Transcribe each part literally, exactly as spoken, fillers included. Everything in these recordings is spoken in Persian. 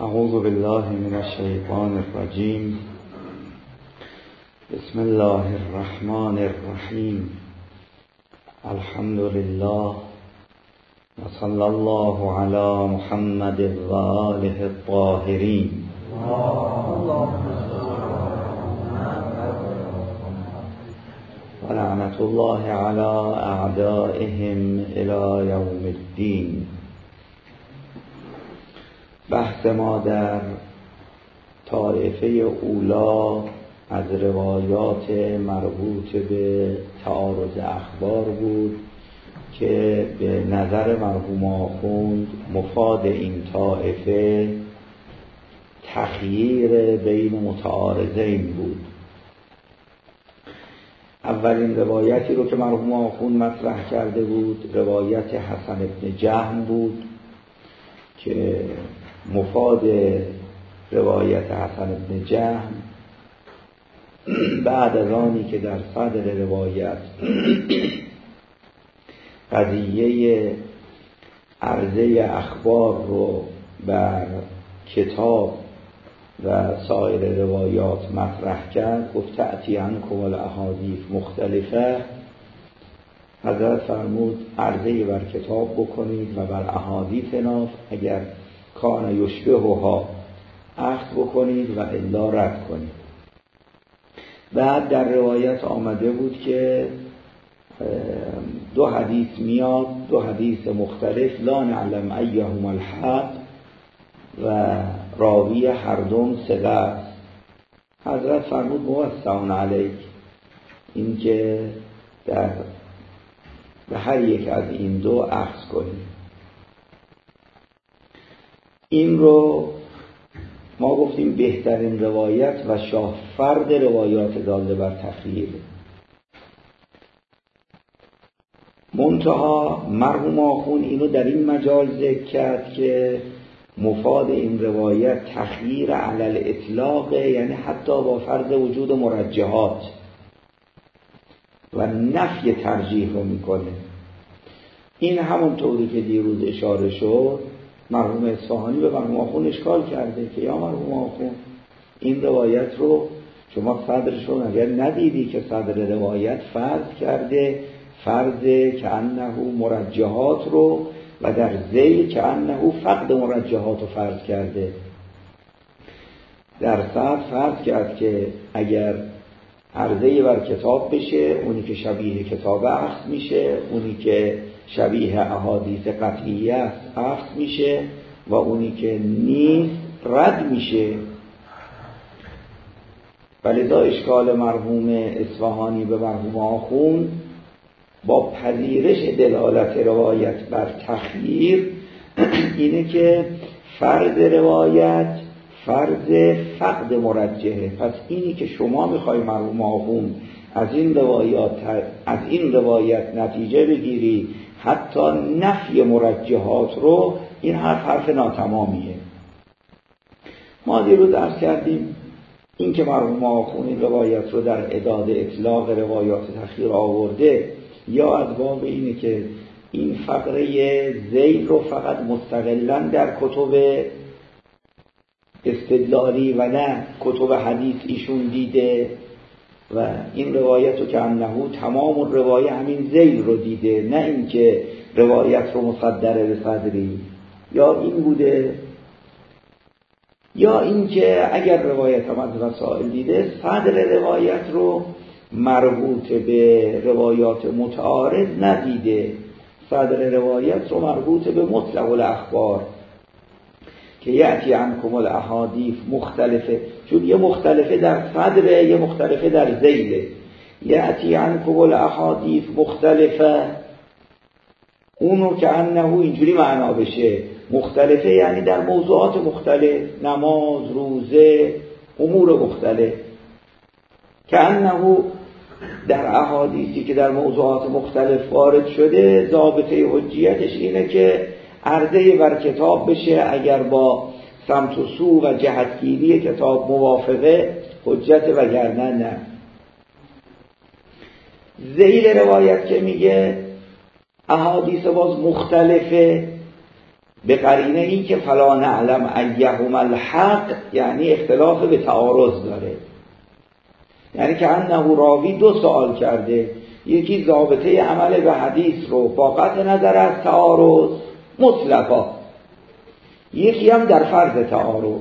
اعوذ بالله من الشیطان الرجیم. بسم الله الرحمن الرحیم. الحمد لله و صلی الله علی محمد و آله الطاهرین. و لعنت الله علی اعدائهم الی یوم الدین. بحث ما در طایفه اولا از روایات مربوط به تعارض اخبار بود که به نظر مرحوم آخوند مفاد این طایفه تخییر بین متعارضین بود. اولین روایتی رو که مرحوم آخوند مطرح کرده بود روایت حسن بن جهم بود که مفاد روایت حسن بن جهم بعد از آنی که در صدر روایت قضیه عرضه اخبار رو بر کتاب و سایر روایات مطرح کرد، گفت تأتی عنکم الاحادیث مختلفه. حضرت فرمود عرضه بر کتاب بکنید و بر احادیث ناف اگر کان یشبهها اخذ بکنید و الا رد کنید. بعد در روایت آمده بود که دو حدیث میاد، دو حدیث مختلف، لا نعلم ایهما الحق و راوی هر دوم ثقه است. حضرت فرمود موسع علیک، این که در به هر یک از این دو اخذ کنید. این رو ما گفتیم بهترین روایت و شاه فرد روایات داله بر تخییر. منتها مرحوم آخوند اینو در این مجال ذکر کرد که مفاد این روایت تخییر علی الاطلاق، یعنی حتی با فرض وجود مرجحات و نفی ترجیح رو میکنه. این همون طوری که دیروز اشاره شد مرحوم اصفهانی به مرحوم آخوند اشکال کرده که یا مرحوم آخوند این روایت رو شما صدرشون اگر ندیدی که صدر روایت فرض کرده فرض که انه مرجحات رو و در ذیل که انه فقد مرجحات رو فرض کرده. در صدر فرض کرد که اگر عرضه بر کتاب بشه اونی که شبیه کتاب اخذ میشه، اونی که شبیه احادیث قطعیه است اخذ میشه و اونی که نیست رد میشه. ولذا اشکال مرحوم اصفهانی به مرحوم آخوند با پذیرش دلالت روایت بر تخییر اینه که فرض روایت فرض فقد مرجحه. پس اینی که شما میخوای مرحوم آخوند از این روایات از این روایت نتیجه بگیری حتی نفی مرجحات رو، این حرف حرف ناتمامیه. ما دیروز عرض کردیم این که مرحوم آخوند این روایت رو در اعداد اطلاق روایات تخییر آورده یا از باب اینه که این فقره ذیل رو فقط مستقلاً در کتب استدلالی و نه کتب حدیث ایشون دیده و این روایت رو که انه تمام روایه همین ذیل رو دیده، نه اینکه روایت رو مصدره به صدری. یا این بوده یا اینکه اگر روایت هم از وسائل دیده صدر روایت رو مربوط به روایات متعارض ندیده، صدر روایت رو مربوط به مطلق الاخبار که یأتی عنکم الاحادیث مختلفه، چون یه مختلفه در صدره یه مختلفه در ذیله. یأتی عنکم الاحادیث مختلفه اونو که انه اینجوری معنا بشه مختلفه یعنی در موضوعات مختلف، نماز، روزه، امور مختلف، که انه در احادیثی که در موضوعات مختلف وارد شده ضابطه حجیتش اینه که عرضه بر کتاب بشه، اگر با سمت و سو و جهتگیری کتاب موافقه حجت وگرنه نه. ذیل روایت که میگه احادیث باز مختلفه به قرینه این که فلا نعلم ایهما الحق، یعنی اختلاف به تعارض داره. یعنی که انه راوی دو سوال کرده، یکی ضابطه عمل به حدیث رو با قطع نظر از تعارض مطلقا، یکی هم در فرض تعارض.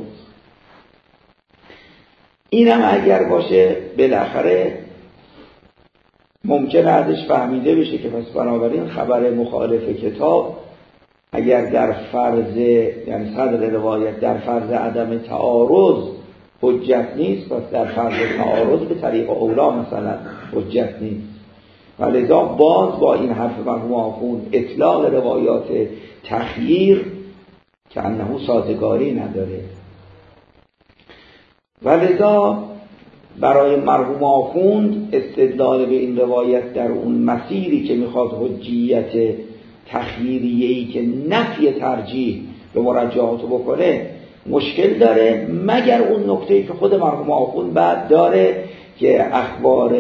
اینم اگر باشه بالاخره ممکنه ازش فهمیده بشه که پس بنابراین خبر مخالف کتاب اگر در فرض، یعنی صدر روایت در فرض عدم تعارض حجت نیست، پس در فرض تعارض به طریق اولا مثلا حجت نیست. ولذا باز با این حرف مرحوم آخوند اطلاق روایات تخییر که انه سازگاری نداره. ولذا برای مرحوم آخوند استدلال به این روایت در اون مسیری که میخواد حجیت تخییریه‌ای که نفی ترجیح به مرجحات بکنه مشکل داره، مگر اون نکته‌ای که خود مرحوم آخوند بعد داره که اخبار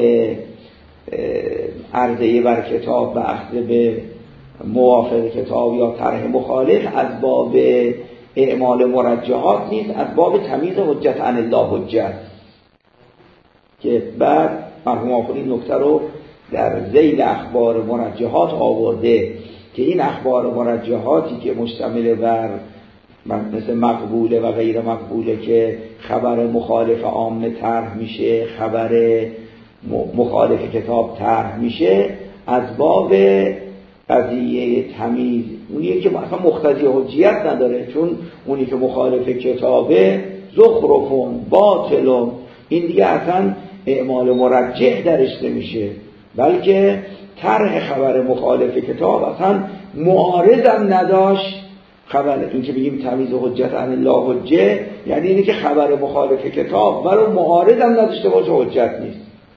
عرضه بر کتاب و اخذ به موافق کتاب یا طرح مخالف از باب اعمال مرجحات نیست، از باب تمییز حجت عن الله حجت، که بعد مرحوم آخوند این نکته رو در ذیل اخبار مرجحات آورده که این اخبار مرجحاتی که مشتمل بر مثل مقبوله و غیر مقبوله که خبر مخالف عامه طرح میشه، خبر مخالف کتاب طرح میشه، از باب قضیه تمیز اونیه که اصلا مقتضی حجیت نداره، چون اونی که مخالف کتابه زخرفون باطلون، این دیگه اصلا اعمال مرجح درش نمیشه، بلکه طرح خبر مخالف کتاب اصلا معارض هم نداشت. خبر این که بگیم تمیز حجت عن الله حجه یعنی اینه که خبر مخالف کتاب ولو معارض هم نداشته باشه حجت نیست.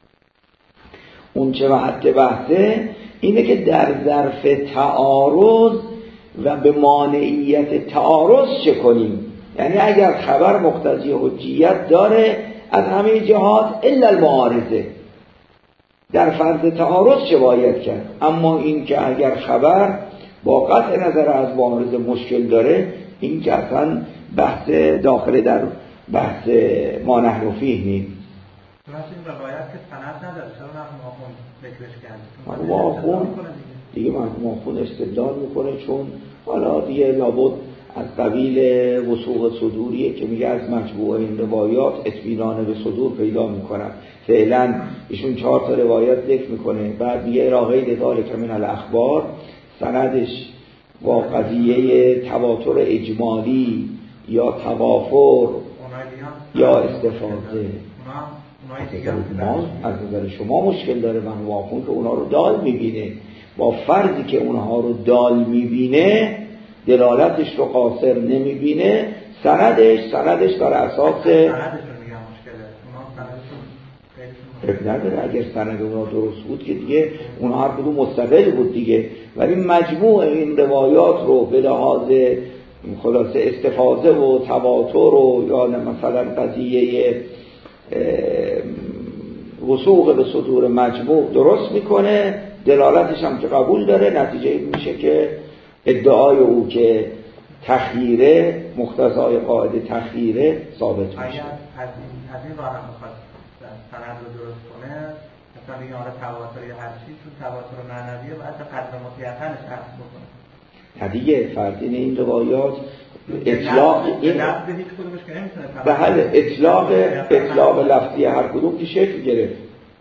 اون چه محط بحثه اینه که در ظرف تعارض و به مانعیت تعارض چه کنیم، یعنی اگر خبر مقتضی حجیت داره از همه جهات الا المعارضه، در فرض تعارض چه باید کرد. اما این که اگر خبر با قطع نظر از معارض مشکل داره، این که اصلا بحث داخل در بحث ما نحن فیه نیست. مثلا این روایت که سند نداره، چرا مرحوم آخوند ذکرش کرده؟ مرحوم آخوند دیگه مرحوم آخوند استدلال میکنه، چون حالا دیگه لابد از قبیل وثوق صدوریه که میگه از مجموع این روایات اطمینان به صدور پیدا میکنن. فعلا ایشون چهار تا روایت ذکر میکنه، بعد میگه راغی ذالک من الاخبار، سندش با قضیه تواتر اجمالی یا توافر یا استفاده ما از نظر شما مشکل داره. من واقعا که اونا رو دال میبینه، با فرضی که اونها رو دال میبینه دلالتش رو قاصر نمیبینه، سندش سندش بر اساس فکر نداره. اگر سند اونا درست بود که دیگه اونا هر کدوم مستقل بود دیگه، ولی مجموع این روایات رو به لحاظ خلاصه استفاده و تواتر و یا مثلا قضیه وثوق به صدور مجموع درست میکنه، دلالتش هم که قبول داره، نتیجه این میشه که ادعای او که تخییره مقتضای قاعده تخییره ثابت میشه. اگر از این راه هم بخواد سند رو درست کنه، مثلا این آره تواتر یا هر چی، چون تواتر معنویه باید به قدر مطیقنش عرض بکنه. دیگه فرضین این روایات اطلاق این لفظ هیچ کدومش که نمیتونه به حل اطلاق اطلاق لفظی هر کدوم که شکل گرفت.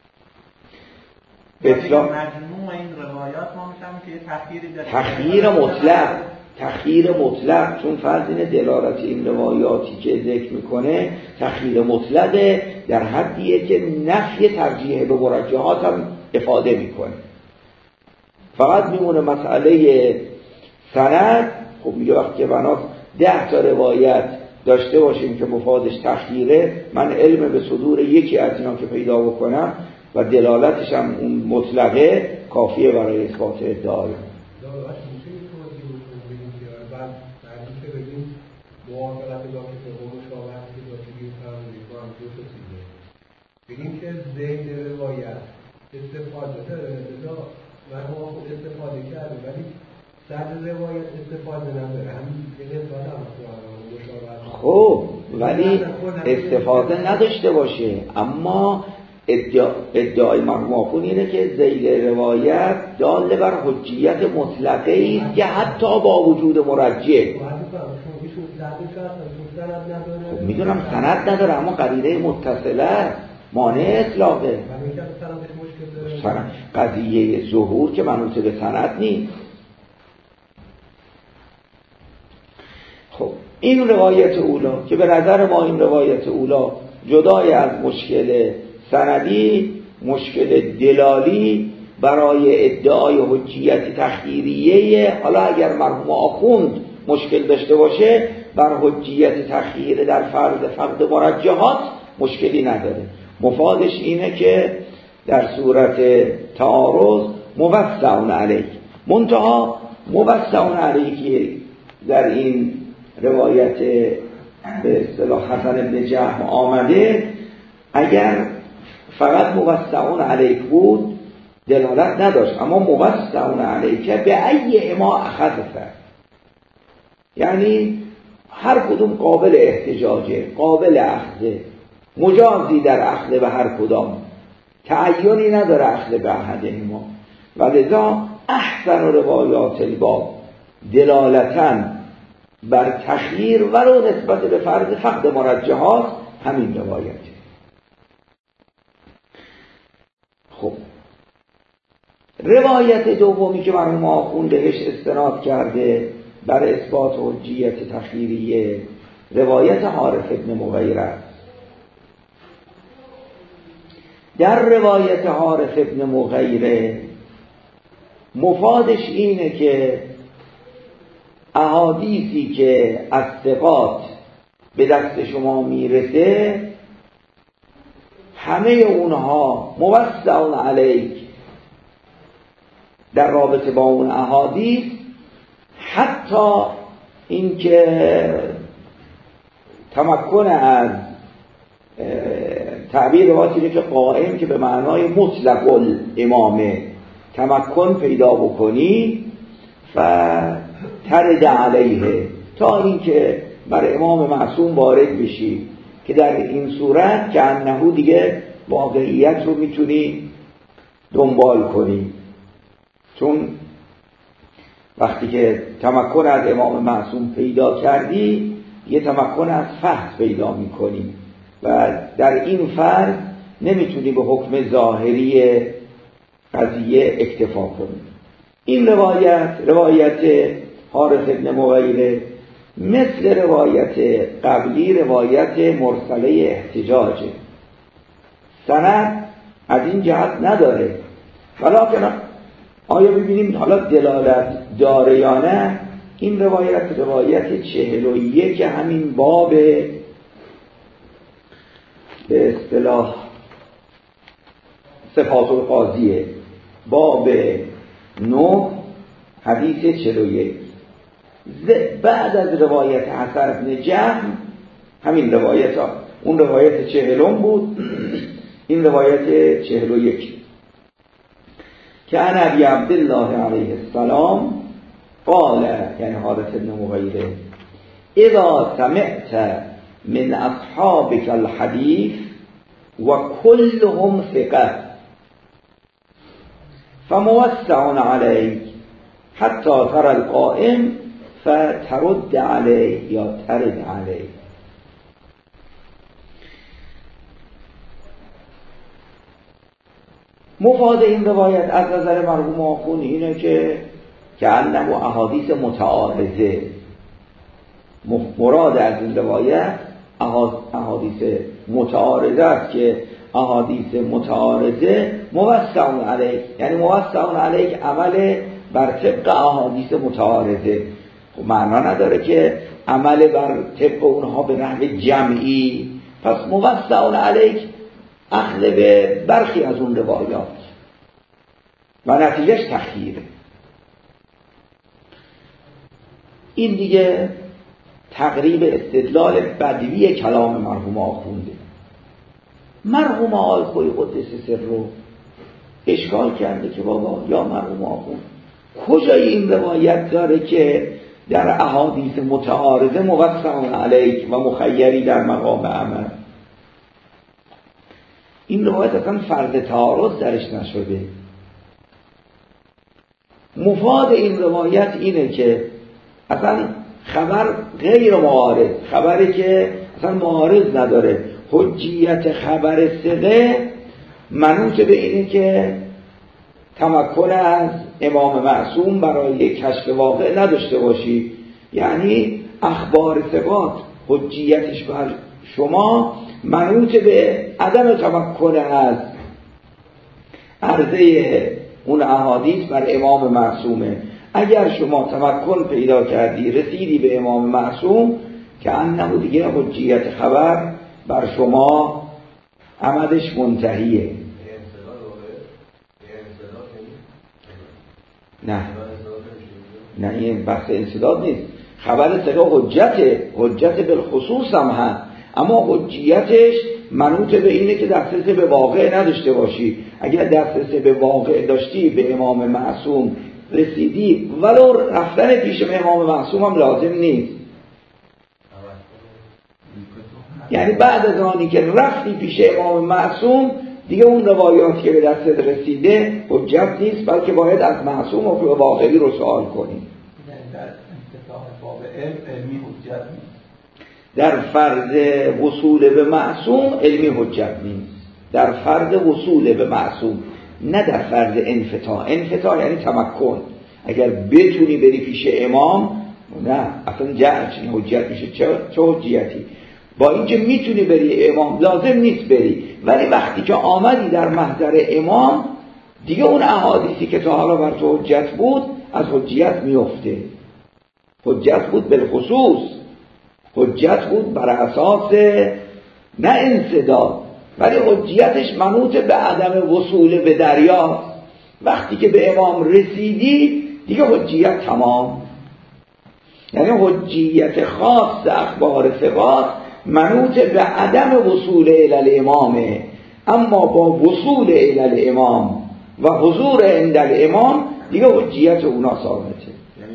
اطلاق مجموع این روایات ما میشم که تخییری داره، تخییر مطلق تخییر مطلق، چون فرضین دلالت این روایاتی که ذکر میکنه تخییر مطلقه، در حدیه که نفی ترجیح به مرجحات هم افاده میکنه. فقط میمونه مسئله سند. خب یه وقت که بنا ده تا روایت داشته باشیم که مفادش تخییره، من علم به صدور یکی از اینا که پیدا بکنم و دلالتش هم اون مطلقه کافیه برای اثبات ادعای. بگیم که ذهن روایت استفاده داره، مرحوم خود استفاده کرده، ولی در روایت استفاده نداره، همین دیگه دادم خب ولی استفاده نداشته باشه، اما ادعا ادعای مرحوم آخوند اینه که ذیل روایت دال بر حجیت مطلقه است که حتی با وجود مرجح. خب میدونم سند نداره اما قرینه متصله مانع اطلاقه. قضیه ظهور که منوط به سند نیست. خب این روایت اولا که به نظر ما این روایت اولا جدای از مشکل سندی، مشکل دلالی برای ادعای حجیت تخییریه، حالا اگر مرحوم آخوند مشکل داشته باشه بر حجیت تخییر در فرض فقد مرجحات مشکلی نداره. مفادش اینه که در صورت تعارض موسع علیه، منتها موسع علیه در این روایت به اصطلاح حسن بن جهم آمده، اگر فقط موسع علیه بود دلالت نداشت، اما موسع علیه به ای ما اخذفه، یعنی هر کدوم قابل احتجاجه، قابل اخذه، مجازی در اخذ به هر کدام، تعیینی نداره اخذ به احد ما. و لذا احسن روایات الباب دلالتاً بر تخییر ولو نسبت به فرض فقد مرجحات همین روایته. خب روایت دومی که مرحوم آخوند بهش استناد کرده بر اثبات حجیت تخییریه روایت حارث ابن مغیره است. در روایت حارث ابن مغیره مفادش اینه که احادیثی که از ثقات به دست شما میرسه همه اونها موسع علیک در رابطه با اون احادیث، حتی اینکه تمکن از تعبیر روایتی که قائم که به معنای مطلق الامامه تمکن پیدا بکنی و ترد علیه، تا اینکه بر امام معصوم وارد بشی که در این صورت که انهو دیگه واقعیت رو میتونی دنبال کنی، چون وقتی که تمکن از امام معصوم پیدا کردی یه تمکن از فحص پیدا میکنی و در این فرض نمیتونی به حکم ظاهری قضیه اکتفا کنی. این روایت روایت حارث ابن مغیره مثل روایت قبلی روایت مرسله احتجاجه، سند از این جهت نداره، ولیکن آیا ببینیم حالا دلالت داره یا نه. این روایت روایت چهل و یک که همین باب به اصطلاح صفات القاضیه، باب نه حدیث چهل و یک، بعد از روایت حسن بن جهم همین روایت ها، اون روایت چهلم بود، این روایت چهل و یک که عن ابی عبدالله علیه السلام قال، یعنی حارث بن مغیره، اذا سمعت من اصحابك الحديث وكلهم ثقة فموسع عليك حتى ترى القائم فترد عليه یا ترد عليه. مفاد این روایت از نظر مرحوم آخوند اینه که که انه احادیث متعارضه، مراد از این روایت احادیث متعارضه است که احادیث متعارضه موسع علیک، یعنی موسع علیک عمل بر طبق احادیث متعارضه. خب معنا نداره که عمل بر طبق اونها به نحو جمعی، پس موسع علیک اخذ به برخی از اون روایات و نتیجهش تخییره. این دیگه تقریب استدلال بدوی کلام مرحوم آخونده. مرحوم آل خوی قدس سر رو اشکال کرده که بابا یا مرحوم آخوند کجای این روایت داره که در احادیث متعارضه موسع علیک و مخیری در مقام عمل؟ این روایت اصلا فرض تعارض درش نشده. مفاد این روایت اینه که اصلا خبر غیر معارض، خبری که اصلا معارض نداره. حجیت خبر ثقه منوط به اینه که تمکن از امام معصوم برای کشف واقع نداشته باشی، یعنی اخبار ثقات حجیتش بر شما منوط به عدم تمکن از عرضه اون احادیث بر امام معصومه. اگر شما تمکن پیدا کردی رسیدی به امام معصوم که انه دیگه حجیت خبر بر شما عمدش منتهیه. نه نه این بحث انسداد نیست. خبر ثقه حجته، حجت بالخصوص هم هست، اما حجیتش منوط به اینه که دسترسی به واقع نداشته باشی. اگر دسترسی به واقع داشتی به امام معصوم رسیدی، ولو رفتن پیش امام معصوم هم لازم نیست. یعنی بعد از آنی که رفتی پیش امام معصوم دیگه اون روایاتی که به دست رسیده حجت نیست، بلکه باید از معصوم و واقعی رو سوال کنیم. در انتفاع باب علم علمی حجت نیست. در فرض وصول به معصوم علمی حجت نیست. در فرض وصول به معصوم، نه در فرض انفتاح. انفتاح یعنی تمکن. اگر بتونی بری پیش امام، نه اصلا جهل حجت میشه. چه چه حجیتی؟ با اینکه میتونی بری امام لازم نیست بری، ولی وقتی که آمدی در محضر امام دیگه اون احادیثی که تا حالا بر تو حجت بود از حجیت میفته. حجت بود بالخصوص، حجت بود بر اساس نه انسداد، ولی حجیتش منوط به عدم وصول به دریا. وقتی که به امام رسیدی دیگه حجیت تمام. یعنی حجیت خاص اخبار ثقات منوط به عدم وصول الی امامه، اما با وصول الی امام و حضور عند الامام دیگه حجیت اونا ثابته.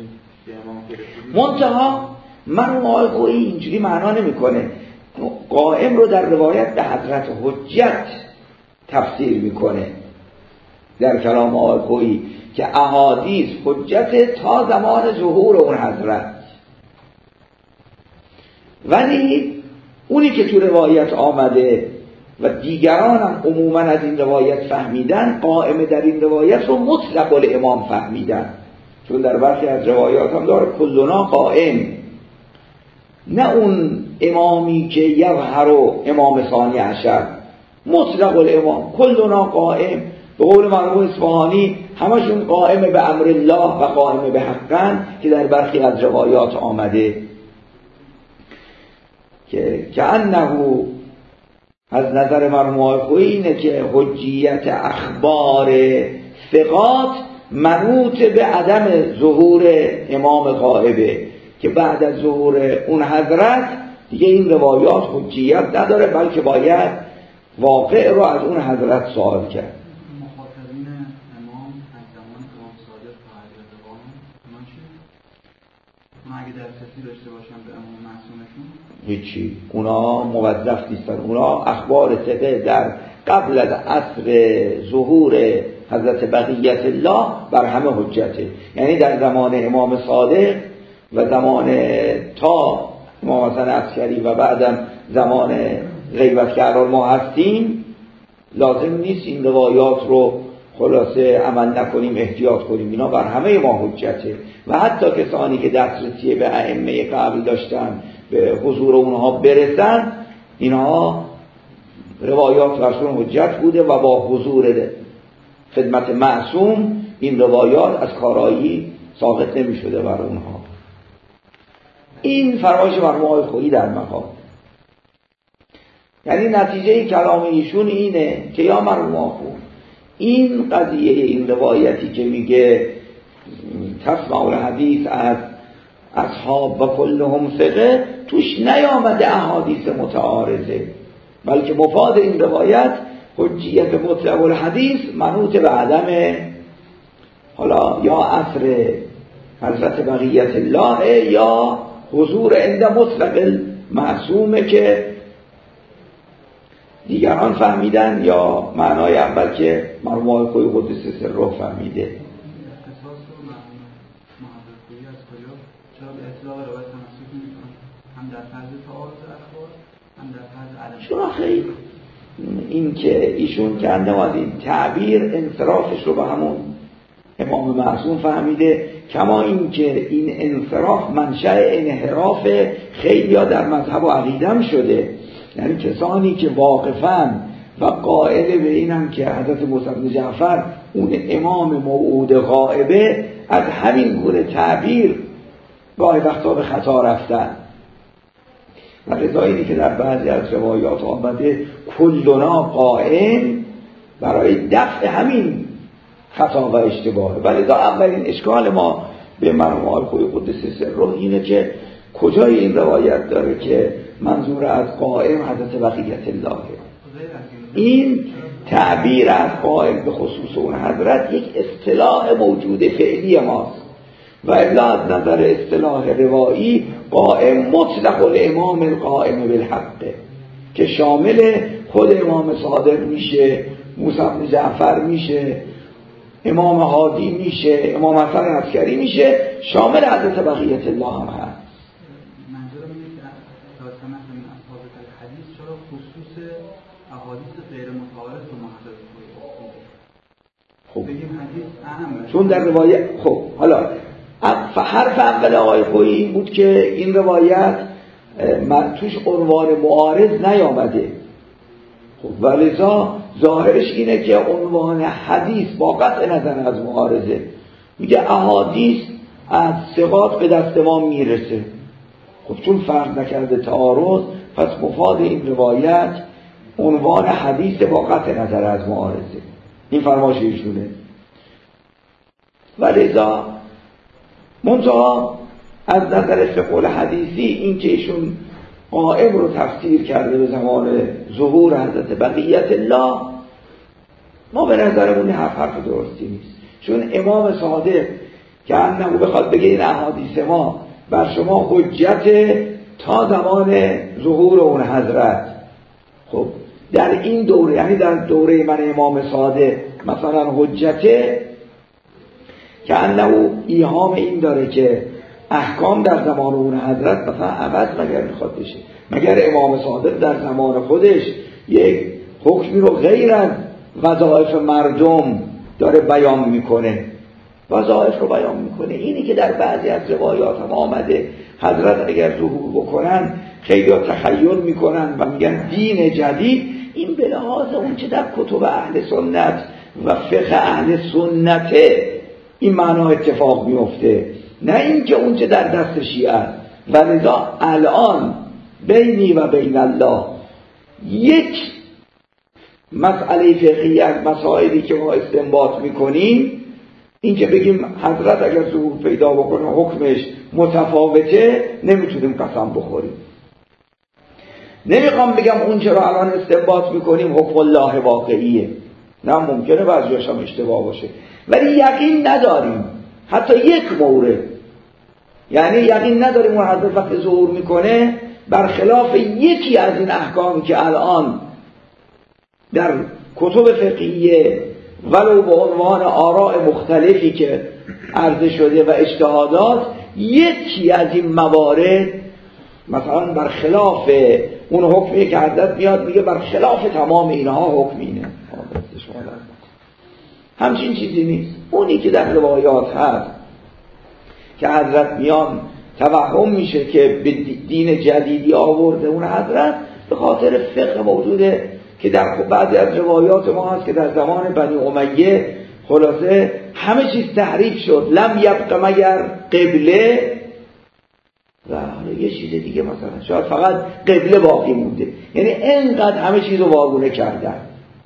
منتها مرحوم آقای خویی اینجوری معنا نمیکنه. قائم رو در روایت به حضرت حجت تفسیر میکنه در کلام آقای خویی که احادیث حجت تا زمان ظهور اون حضرت. ولی اونی که تو روایت آمده و دیگران هم عموما از این روایت فهمیدن، قائم در این روایت رو مطلق الامام فهمیدن، چون در برخی از روایات هم داره کلنا قائم، نه اون امامی که یظهر امام ثانی عشر، مطلق الامام کلنا قائم. به قول مرحوم اصفهانی همشون قائم به امر الله و قائم به حقن که در برخی از روایات آمده که که انه از نظر مرحوم آقای خویی اینه که حجیت اخبار ثقات منوط به عدم ظهور امام غائبه، که بعد از ظهور اون حضرت دیگه این روایات حجیت نداره، بلکه باید واقع رو از اون حضرت سوال کرد. مخاطبین امام از زمان امام صادق تا حضرت قائم اونا چی؟ اونا اگه دسترسی داشته باشن به امام معصومشون هیچی، اونا موظف نیستن. اونا اخبار ثقه در قبل از عصر ظهور حضرت بقیت الله بر همه حجته. یعنی در زمان امام صادق و زمان تا امام حسن عسکری و بعدم زمان غیبت که الان ما هستیم لازم نیست این روایات رو خلاصه عمل نکنیم، احتیاط کنیم. اینا بر همه ما حجته و حتی کسانی که دسترسی به ائمه قبل داشتن به حضور اونها برسن، اینها روایات برشون حجت بوده و با حضور خدمت معصوم این روایات از کارایی ساقط نمی شده بر اونها. این فرمایش مرحوم آقای خویی در مقام، یعنی نتیجه کلام ایشون اینه که یا مرحوم آقا این قضیه این روایتی که میگه تسمع الحدیث از اصحاب و کلهم ثقه توش نیامده احادیث متعارضه، بلکه مفاد این روایت حجیت مطلق الحدیث منوط به عدم حالا یا عصر حضرت بقیت الله یا حضور عند مطلق معصومه که دیگران فهمیدن، یا معنای اول که مرحوم آقای خویی قدس سره فهمیده. اختصاص و محمد خویی از کجا چرا به اطلاق روایت تمسک می‌کنن؟ هم در طرز تعارض اخبار هم در طرز عدم. چرا خیلی این که ایشون کنده از این تعبیر انصرافش رو به همون امام معصوم فهمیده، کما این که این انصراف منشأ انحراف خیلی ها در مذهب و عقیدم شده. یعنی کسانی که واقفاً و قائل به اینم که حضرت موسی بن جعفر اون امام موعود غائبه، از همین گونه تعبیر گاهی وقتا به خطا رفتن. و لذا اینی که در بعضی از روایات آمده کلنا قائم، برای دفع همین خطا و اشتباه. و لذا اولین اشکال ما به مرحوم آقای خویی قدس سره اینه که کجای این روایت داره که منظور از قائم حضرت بقیت الله. این تعبیر از قائم به خصوص اون حضرت یک اصطلاح موجود فعلی ماست، و الا از نظر اصطلاح روایی قائم مطلق الامام القائم بالحق که شامل خود امام صادق میشه، موسی بن جعفر میشه، امام هادی میشه، امام حسن عسکری میشه، شامل حضرت بقیت الله هم هست. منظورم اینه که تا سمت من اصحاب الحدیث چرا خصوص احادیث غیر متعارض رو محدد کنید؟ خب بگیم حدیث اهمه، چون در روایت خب حالا حرف اول آقای خویی این بود که این روایت توش عنوان معارض نیامده. خب ولذا ظاهرش اینه که عنوان حدیث با قطع نظر از معارضه میگه احادیث از ثقات به دست ما میرسه. خب چون فرض نکرده تعارض، پس مفاد این روایت عنوان حدیث با قطع نظر از معارضه. این فرمایش ایشونه. ولذا منتها از نظر فقه حدیثی این که ایشون قائم رو تفسیر کرده به زمان ظهور حضرت بقیت الله، ما به نظرمون حرف حرف درستی نیست. چون امام صادق که انه بخواد بگه این احادیث ما بر شما حجت تا زمان ظهور اون حضرت، خب در این دوره، یعنی در دوره من امام صادق مثلا حجته که انه ایهام این داره که احکام در زمان اون حضرت مثلا عوض مگر میخواد بشه، مگر امام صادق در زمان خودش یک حکمی رو غیر از وظایف مردم داره بیان میکنه، وظایف رو بیان میکنه. اینی که در بعضی از روایات هم آمده حضرت اگر ظهور بکنن خیلی ها تخیل میکنن و میگن دین جدید، این به لحاظ اون چه در کتب اهل سنت و فقه اهل سنته این معنا اتفاق میفته، نه اینکه اون چه در دست شیعه است. ولذا الان بینی و بین الله یک مسئله فقهی از مسائلی که ما استنباط میکنیم این که بگیم حضرت اگر ظهور پیدا بکنه حکمش متفاوته، نمیتونیم قسم بخوریم. نمیخوام بگم اون چرا الان استنباط میکنیم حکم الله واقعیه، نه ممکنه بعضیاش هم اشتباه باشه، ولی یقین نداریم حتی یک مورد، یعنی یقین نداریم اون حضرت وقتی ظهور میکنه برخلاف یکی از این احکامی که الان در کتب فقهیه ولو به عنوان آراء مختلفی که عرضه شده و اجتهادات، یکی از این موارد مثلا برخلاف اون حکمی که حضرت میاد میگه برخلاف تمام اینها حکم اینه، همچین چیزی نیست. اونی که در روایات هست که حضرت میان توهم میشه که به دین جدیدی آورده اون حضرت به خاطر فقه موجوده که در بعضی از روایات ما هست که در زمان بنی امیه خلاصه همه چیز تحریف شد، لم یبقى مگر قبله و یه چیز دیگه، مثلا شاید فقط قبله باقی مونده، یعنی اینقدر همه چیز رو واگونه کردن.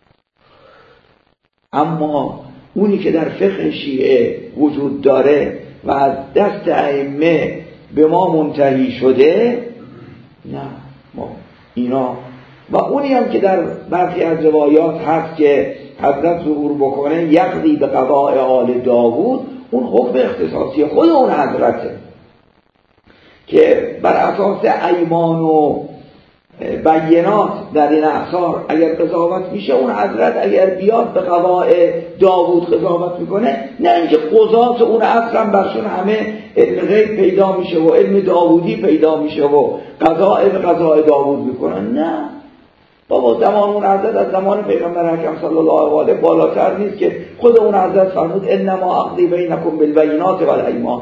اما اونی که در فقه شیعه وجود داره و از دست ائمه به ما منتهی شده، نه ما اینا، و اونی هم که در برخی از روایات هست که حضرت ظهور بکنه یقضی به قضاء آل داوود، اون حکم اختصاصی خود اون حضرته که بر اساس ایمان و بینات در این اعصار اگر قضاوت میشه، اون حضرت اگر بیاد به قضاء داوود قضاوت میکنه، نه اینکه قضات اون عصرم برشون همه علم غیب پیدا میشه و علم داوودی پیدا میشه و قضاء به قضاء داوود میکنن. نه بابا، زمان اون حضرت از زمان پیغمبر اکرم صلی الله علیه و بالاتر نیست که خود اون حضرت فرمود انما اقضی بینکم بالبینات والایمان.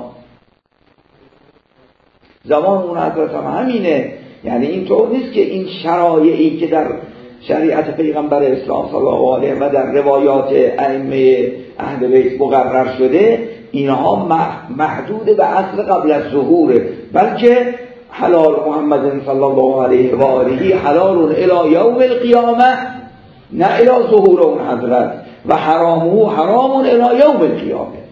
زمان اون حضرت هم همینه. یعنی اینطور نیست که این شرایعی که در شریعت پیغمبر اسلام صلی الله علیه و در روایات ائمه اهل بیت مقرر شده، اینها محدود به عصر قبل از ظهوره، بلکه حلال محمد صلی الله علیه و آله حلال الی یوم القیامه، نه الی ظهور اون حضرت، و حرامه حرام الی یوم القیامه.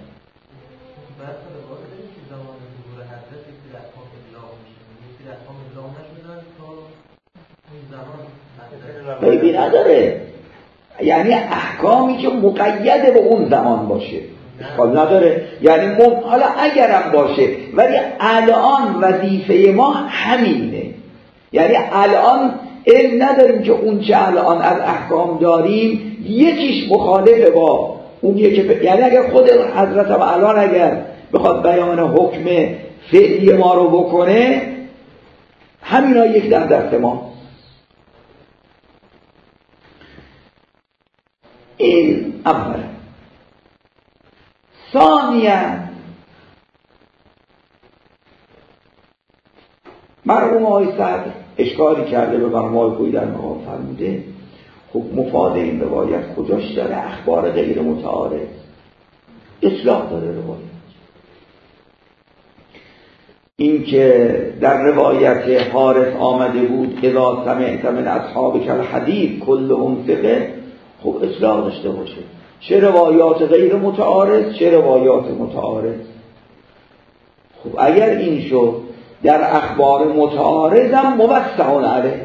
بیبی نداره، یعنی احکامی که مقید به اون زمان باشه اشکال نداره. یعنی مم... حالا اگرم باشه، ولی الان وظیفه ما همینه. یعنی الان علم نداریم که اون چه الان از احکام داریم یکیش مخالفه با اون یکی ب... یعنی اگر خود حضرت هم الان اگر بخواد بیان حکم فعلی ما رو بکنه، همینا یک در دست ما. این اول. ثانیاً مرحوم آقای صدر اشکالی کرده به مرحوم آقای کویی در مقام فرموده خب مفاد این روایت کجاش داره اخبار غیر متعارض اصلاح داره روایت. این که در روایت حارث آمده بود اذا سمعت من اصحابک الحدیث کلهم ثقه، خب اصلاح داشته باشه. چه روایات غیر متعارض چه روایات متعارض. خب اگر این شد در اخبار متعارض هم موسع علیه،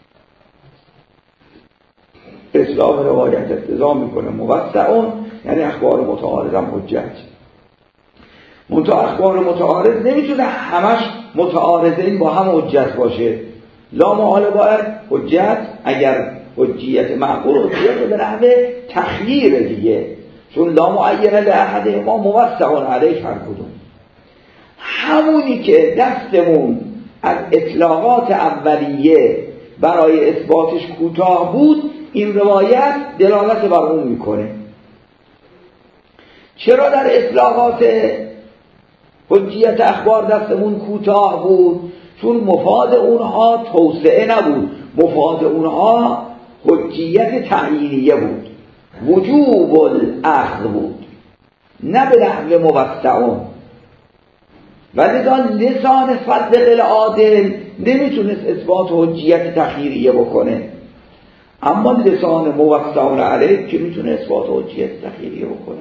اصلاح روایت اقتضا میکنه موسع، یعنی اخبار متعارض هم حجت. منتها اخبار متعارض نمیتونه همش متعارضین با هم حجت باشه. لا محاله باید حجت، اگر حجیت معقول حجیت به نحو تخییر دیگه، چون لا معین لاحد ما موسع علیه هر کدوم. همونی که دستمون از اطلاقات اولیه برای اثباتش کوتاه بود، این روایت دلالت بر اون میکنه. چرا در اطلاقات حجیت اخبار دستمون کوتاه بود؟ چون مفاد اونها توسعه نبود، مفاد اونها حجیت تعیینیه بود، وجوب الاخذ بود، نه به نحو موسعون. ولی لسان صدق العادل نمیتونست اثبات حجیت تخییریه بکنه، اما لسان موسعون علیه که میتونه اثبات حجیت تخییریه بکنه.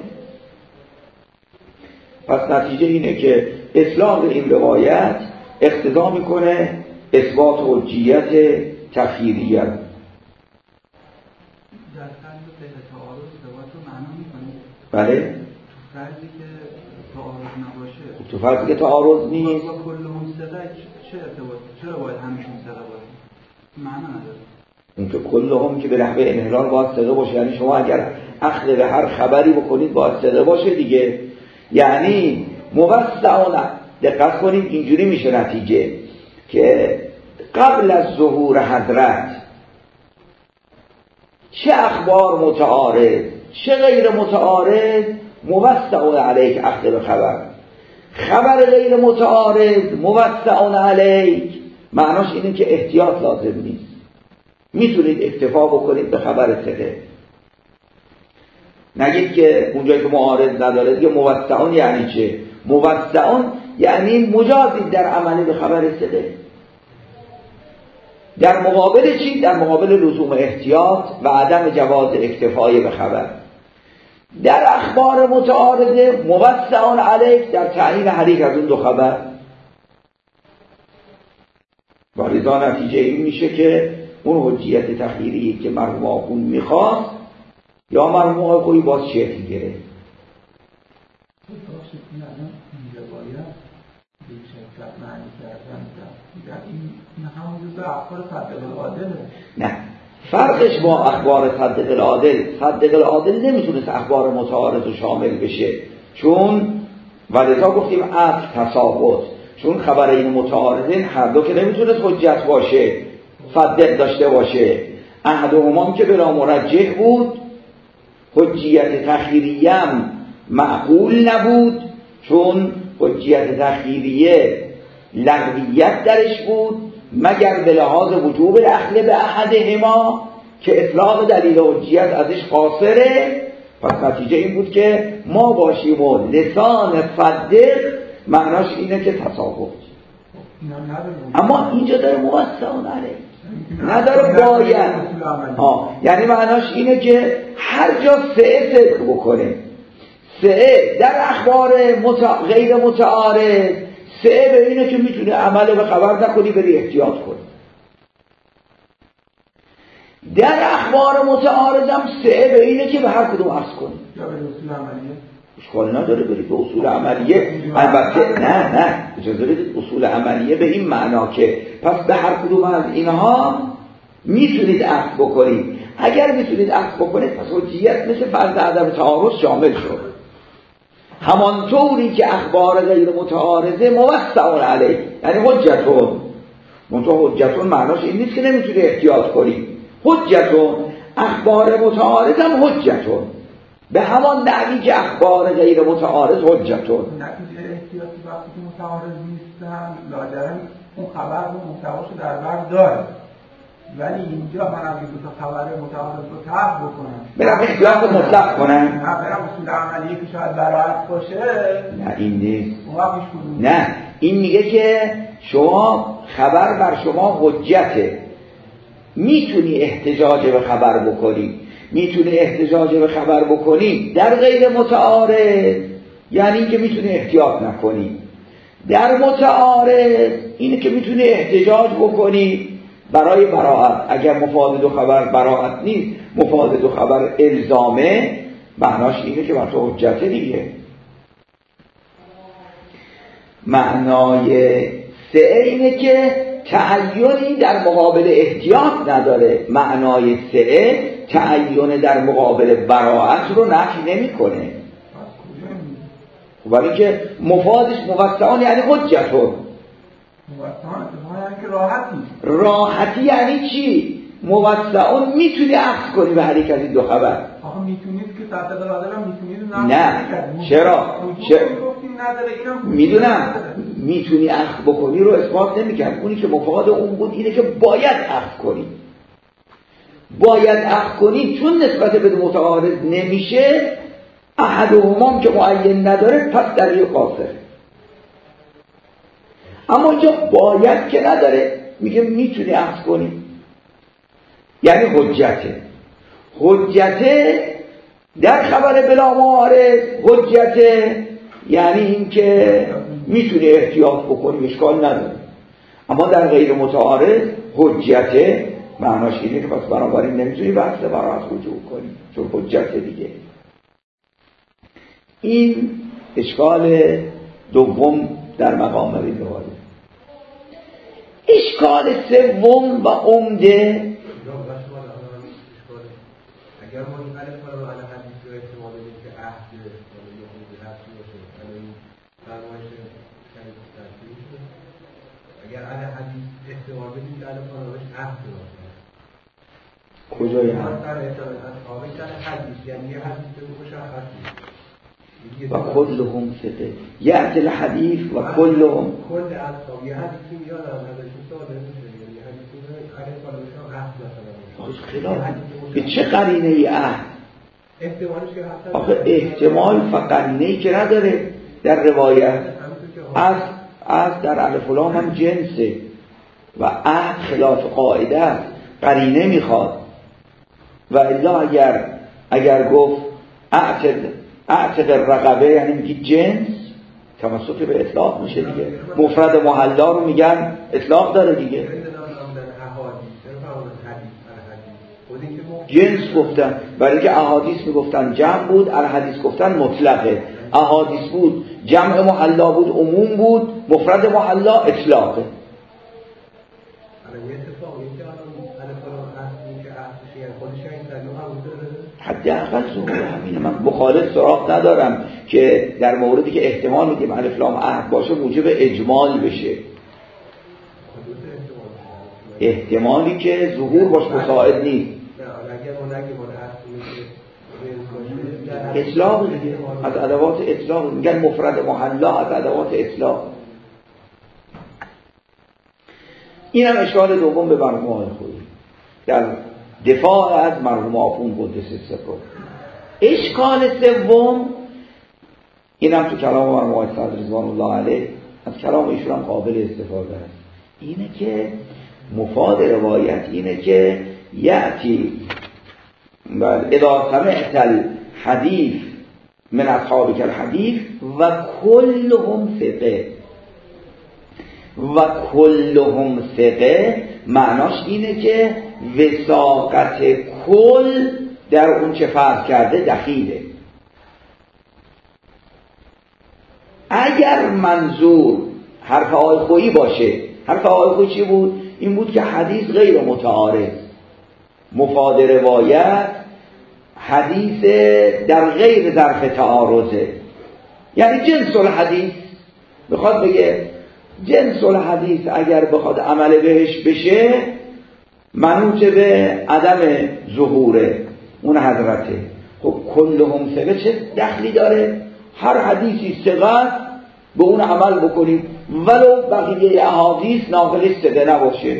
پس نتیجه اینه که اصلاح این روایت اقتضا میکنه اثبات حجیت تخییریه. در فرض غیر تعارض روایت رو معنا میکنه؟ بله. تو فرضی که تعارض نباشه، تو فرضی که تعارض نیست، با کلهم ثقه چه ارتباطی؟ چرا باید همشون ثقه باشه؟ معنا نداره. اون که کلهم که به نحوه انحلال باید ثقه باشه، یعنی شما اگر اخذ به هر خبری بکنید باید ثقه باشه دیگه. یعنی موسعون، دقت کنید اینجوری میشه نتیجه که قبل از ظهور حضرت چه اخبار متعارض چه غیر متعارض موسعون علیک اخذ به خبر. خبر غیر متعارض موسعون علیک معناش اینه که احتیاط لازم نیست، میتونید اکتفا بکنید به خبر ثقه. نگید که اونجایی که معارض نداره دیگه موسعون یعنی چه؟ موسعون یعنی مجازید در عمل به خبر ثقه. در مقابل چی؟ در مقابل لزوم احتیاط و عدم جواز اکتفای به خبر. در اخبار متعارضه موسعون علیک در تعیین هر یک از اون دو خبر. و لذا نتیجه این میشه که اون حجیت تخییری که مرحوم آخوند میخواست یا مرموقه کوی باز شکل گرفت. نه، فرقش با اخبار صدق العادل، صدق العادل نمیتونست اخبار متعارض رو شامل بشه، چون ولذا گفتیم عقل تساقط، چون خبر این متعارضین هر دو که نمیتونست حجت باشه، صدق داشته باشه. احدهما که بلا مرجح بود، حجیت تخیریم معقول نبود، چون حجیت تخیریه لغویت درش بود، مگر به لحاظ وجوب الاخذ به احدهما که اطلاق دلیل حجیت ازش قاصره. پس نتیجه این بود که ما باشیم و لسان صدق معناش اینه که تساقط. اما اینجا داره موسعون علیه، نداره باید. آه. یعنی معناش اینه که هر جا سعه صدق بکنه، سعه در اخبار متع... غیر متعارض، سعه به اینه که میتونه عمل به خبر نکنی، بری احتیاط کنی. در اخبار متعارض هم سعه به اینه که به هر کدوم عرض کنی. یا به اصول عملیه اشکال نداره برید به اصول عملیه. البته نه نه اجازه بدید، اصول عملیه به این معنا که پس به هر کدوم از اینها میتونید عرض بکنید. اگر میتونید عرض بکنید پس حجیت مثل فرض عدم تعارض شامل شد. همانطوری که اخبار غیر متعارضه موسع علیه، یعنی حجتون. منطقه حجتون معناش این نیست که نمیتونی احتیاط کنی. حجتون اخبار متعارض هم حجتون، به همان دعوی که اخبار غیر متعارض حجتون. نتیجه احتیاطی وقتی که متعارض نیستن لاجرم اون خبر رو محتواشو در بر داره، ولی اینجا من اگه دو تا خبر متعارض رو طرح بکنم برم احتیاط مطلق کنم، نه برم اصول عملیه که شاید براعت باشه، نه این نیست. نه این میگه که شما خبر بر شما حجته، میتونی احتجاج به خبر بکنی، میتونی احتجاج به خبر بکنی در غیر متعارض، یعنی این که میتونی احتیاط نکنی. در متعارض اینه که میتونی احتجاج بکنی برای براعت. اگر مفاد دو خبر براعت نیست، مفاد دو خبر الزامه، معناش اینه که بر تو حجته دیگه. معنای سه اینه که تعیینی در مقابل احتیاط نداره. معنای سه تعیین در مقابل براعت رو نفی نمیکنه، ولی که مفادش موسعون یعنی حجتون. یعنی که راحتی. راحتی یعنی چی؟ موسعون میتونی عکس کنی به هر یک از این دو خبر. آخه میتونید که صدق العادل هم میتونید نه. چرا؟ چرا؟ میدونم میتونی عکس بکنی رو اثبات نمیکرد. اونی که مفاد اون بود اینه که باید عکس کنی. باید عکس کنی چون نسبت به متعارض نمیشه، احدهما که معین نداره پس در یک قاصر. اما اینجا باید که نداره، میگه میتونی عکس کنی، یعنی حجته. حجته در خبر بلا معارض حجته یعنی این که میتونی احتیاط بکنی، اشکال نداره. اما در غیر متعارض حجته معناش اینه که پس بنابراین نمیتونی بحث براعت رجوع کنی، چون حجته دیگه. این اشکال دوم در مقام روایت. اشکال سوم و عمده، اگر ما این الف رو علی حدیث رو احتمال بدیم که عهد یا حدود نفسی باشه، این فرمایش شریف ترتیب شده. اگر علی حدیث احتمال بدیم که الف رو بهش عهد باشه، کجای هم؟ در احتمال اصحابه که حدیث یعنی یه حدیث به مشخص نیست و کلهم ثقه، یأتی الحدیث و کلهم کل اصحاب یه حدیثی میاد هم نداشت ساده میشه، یعنی حدیثی رو علی رو بهش عهد مثلا خلاف به چه قرینه ای عهد؟ احتمالش که آخه احتمال فقط قرینه ای که نداره در روایت. از از در الف و لام هم جنسه و عهد خلاف قاعده است، قرینه میخواد. و الا اگر اگر گفت اعتق اعتق الرقبه یعنی میگی جنس، تمسک به اطلاق میشه دیگه. مفرد محلا رو میگن اطلاق داره دیگه. جنس گفتن، برای که احادیث میگفتن جمع بود، الحدیث گفتن مطلقه. احادیث بود جمع محلا بود، عموم بود، مفرد محلا اطلاقه. حداقل ظهور همینه. من مخالف سراغ ندارم که در موردی که احتمال میدیم الف لام عهد باشه موجب اجمال بشه، احتمالی که ظهور باش مساعد نیست. اطلاق دیگه از ادوات اطلاق، میگن مفرد محلا از ادوات اطلاق. این هم اشکال دوم به مرحوم آقای خویی در دفاع از مرحوم آخوند قدس سره. اشکال سوم این هم تو کلام مرحوم آقای صدر رضوان الله علیه، از کلام ایشون هم قابل استفاده است، اینه که مفاد روایت اینه که یأتی اذا سمعت الحدیث من اصحابک الحدیث و کلهم ثقه. و کلهم ثقه معناش اینه که وثاقت کل در اون چه فرض کرده دخیله. اگر منظور حرف آقای خویی باشه، حرف آقای خویی چی بود؟ این بود که حدیث غیر متعارض، مفاد روایت حدیث در غیر ظرف تعارضه، یعنی جنس الحدیث. بخواد بگه جنس الحدیث اگر بخواد عمل بهش بشه منوط به عدم ظهوره اون حضرته. خب کلهم ثقه چه دخلی داره؟ هر حدیثی ثقه به اون عمل بکنیم ولو بقیه احادیث ناقل ثقه نباشه.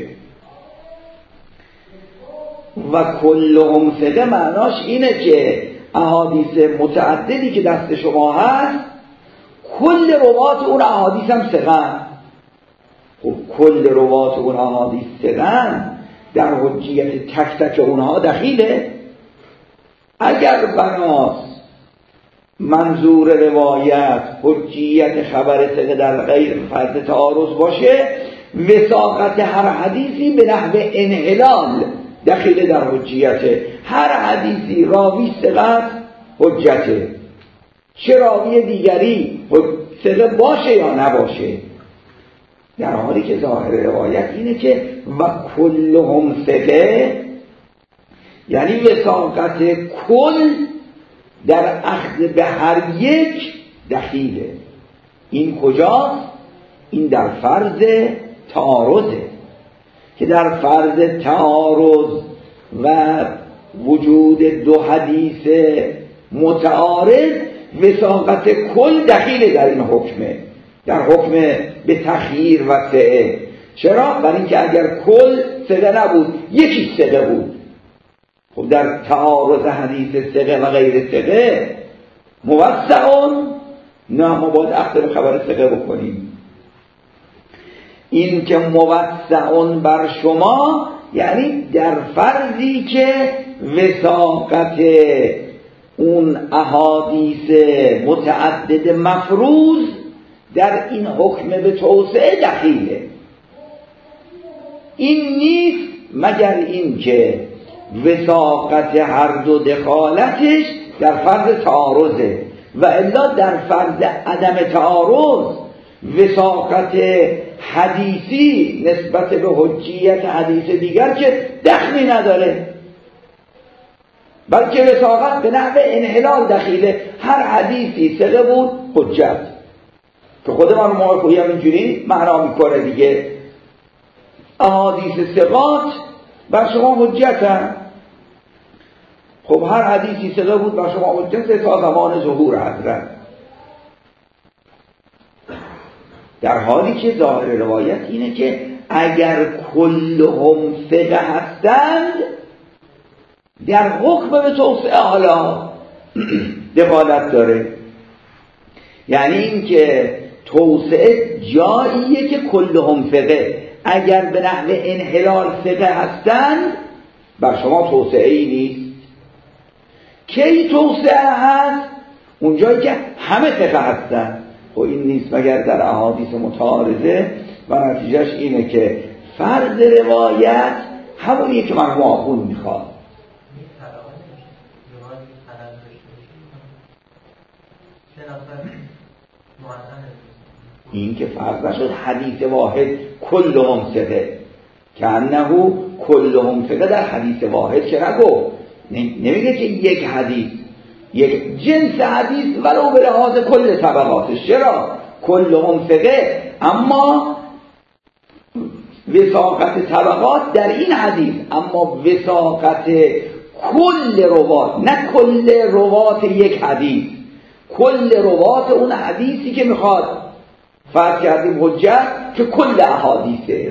و کلهم ثقه معناش اینه که احادیث متعددی که دست شما هست کل روات اون احادیث هم ثقه. خب کل روات اون احادیث ثقه در حجیت تک تک اونها دخیله. اگر بناس منظور روایت حجیت خبر ثقه در غیر فرض تعارض باشه، وثاقت هر حدیثی به نحو انحلال دخیل در حجیته. هر حدیثی راوی ثقه حجته، چه راوی دیگری ثقه باشه یا نباشه، در حالی که ظاهر روایت اینه که و کلهم ثقه یعنی وثاقت کل در اخذ به هر یک دخیله. این کجاست؟ این در فرض تعارضه که در فرض تعارض و وجود دو حدیث متعارض وثاقت کل دخیله در این حکمه، در حکم به تخییر و ثقه. چرا؟ برای اینکه اگر کل ثقه نبود یکی ثقه بود، خب در تعارض حدیث ثقه و غیر ثقه موسعون، نه ما باید اخذ به خبر ثقه بکنیم. این که موسعون بر شما یعنی در فرضی که وثاقت اون احادیث متعدد مفروض در این حکم به توسعه دخیله. این نیست مگر این که وثاقت هر دو دخالتش در فرض تعارضه، و الا در فرض عدم تعارض وثاقت حدیثی نسبت به حجیت حدیث دیگر که دخلی نداره، بلکه وثاقت به نحو انحلال دخیله. هر حدیثی ثقه بود حجت، که خود من موقع خویی هم اینجوری معنا میکنه دیگه. احادیث ثقات بر شما حجت هم. خب هر حدیثی ثقه بود بر شما حجت تا زمان ظهور حضرت، در حالی که ظاهر روایت اینه که اگر کلهم ثقه هستند در حکم به توسعه حالا دخالت داره. یعنی این که توسعه جاییه که کلهم ثقه، اگر به نحو انحلال ثقه هستند بر شما توسعه ای نیست. کی توسعه هست؟ اونجایی که همه ثقه هستند. خب این نیست مگر در احادیث متعارضه، و نتیجهش اینه که فرض روایت همونیه که مرحوم آخوند میخواد. این که فرض نشد حدیث واحد کلهم ثقه که انه کلهم ثقه در حدیث واحد که نگو نمیگه که یک حدیث یک جنس حدیث ولو به لحاظ کل طبقاتش. چرا کلهم ثقه؟ اما وثاقت طبقات در این حدیث، اما وثاقت کل روات، نه کل روات یک حدیث، کل روات اون حدیثی که میخواد فرض کردیم حجت که کل احادیثه.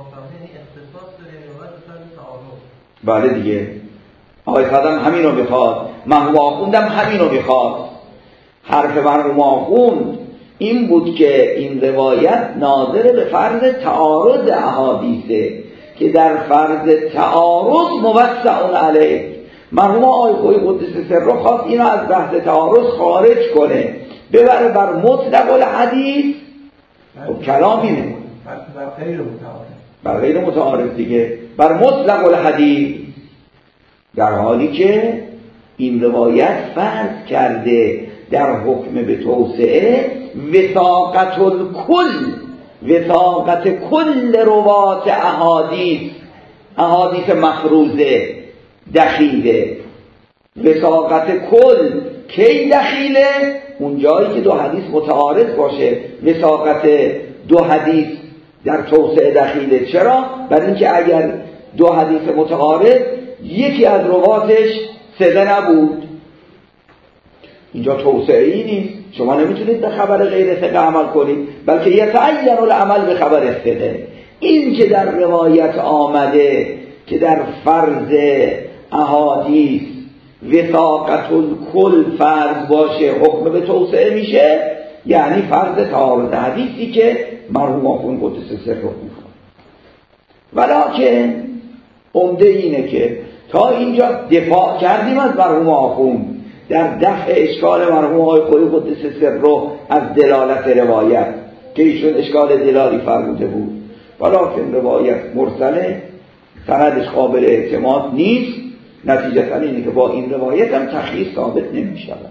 بله دیگه آقای صدم همین رو میخواد، مرحوم آخوندم همین رو میخواد. حرف مرحوم آخوند این بود که این روایت ناظر به فرض تعارض احادیثه که در فرض تعارض موسع علیه. مرحوم آقای خویی قدس سره خواست اینو از بحث تعارض خارج کنه ببره بر مطلق الحدیث. خب کلام اینه بر غیر متعارض، بر غیر متعارض دیگه، بر مطلق الحدیث، در حالی که این روایت فرض کرده در حکم به توسعه وثاقت الکل، وثاقت کل روات احادیث، احادیث مخروزه دخیله، وثاقت کل کی دخیله؟ اون جایی که دو حدیث متعارض باشه وثاقت دو حدیث در توسعه دخیله. چرا؟ برای اینکه اگر دو حدیث متعارض یکی از رواتش ثقه نبود، اینجا توسعه ای نیست، شما نمیتونید به خبر غیر ثقه عمل کنید، بلکه یتعین العمل به خبر ثقه. این که در روایت آمده که در فرض احادیث وثاقت الکل فرض باشه حکم به توسعه میشه، یعنی فرض تعارض حدیثی که مرحوم آخوند قدس سره میخواد. ولکن عمده اینه که تا اینجا دفاع کردیم از مرحوم آخوند در دفع اشکال مرحوم آقای خویی قدس سره از دلالت روایت که ایشون اشکال دلالی فرموده بود، ولکن روایت مرسله، سندش قابل اعتماد نیست، نتیجتا اینه که با این روایت هم تخییر ثابت نمی شود.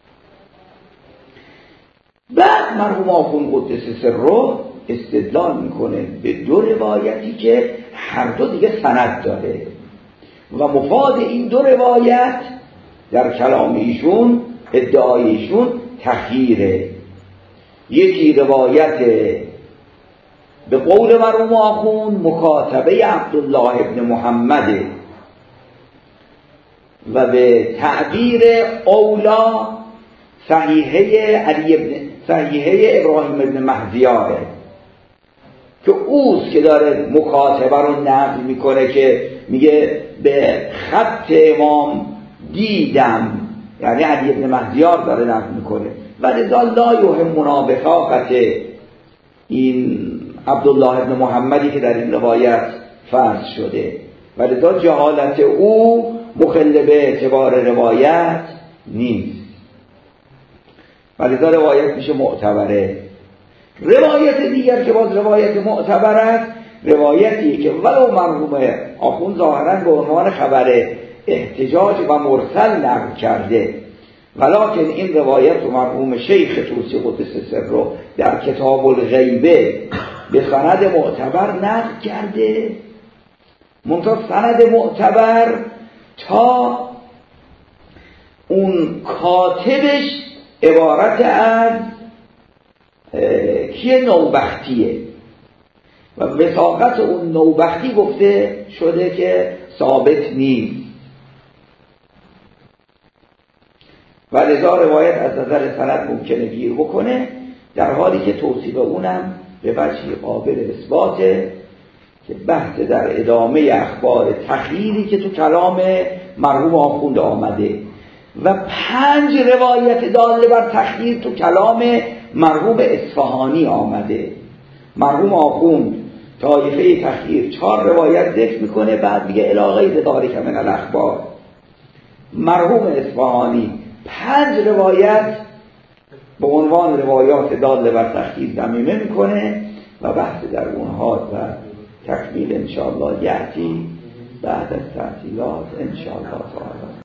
بعد مرحوم آخوند قدس سره استدلال میکنه به دو روایتی که هر دو دیگه سند داره و مفاد این دو روایت در کلام ایشون، ادعای ایشون تخییره. یکی روایت به قول مرحوم آخوند مکاتبه عبدالله ابن محمد و به تعبیر اولا صحیحه علی ابن صحیحه ابراهیم ابن مهدیاره که اوست که داره مکاتبه رو نقل میکنه که میگه به خط امام دیدم، یعنی علی ابن مهدیار داره نقل میکنه و لذا لا یهمنا بثاقت این عبدالله ابن محمدی که در این روایت فرض شده و لذا جهالت او مخل به اعتبار روایت نیست و لذا روایت میشه معتبره. روایت دیگر که باز روایت معتبر است، روایتی که ولو مرحوم آخوند ظاهرا به عنوان خبر احتجاج و مرسل نقل کرده، ولکن این روایت و مرحوم شیخ طوسی قدس سره در کتاب الغیبه به سند معتبر نقل کرده، منتها سند معتبر تا اون کاتبش عبارت از کیه؟ نوبختیه و وثاقت اون نوبختی گفته شده که ثابت نیست و لذا روایت از نظر سند ممکنه گیر بکنه، در حالی که توصیف اونم به وجهی قابل اثباته که بحث در ادامه اخبار تخییری که تو کلام مرحوم آخوند آمده و پنج روایت داله بر تخییر تو کلام مرحوم اصفهانی آمده. مرحوم آخوند طایفه تخییر چهار روایت ذکر میکنه، بعد میگه الاغه ذالک من الاخبار. مرحوم اصفهانی پنج روایت به عنوان روایات داله بر تخییر ضمیمه میکنه و بحث در اونها و تکمیل انشاءالله یعتی بعد از تعطیلات ان شاء الله تعالی.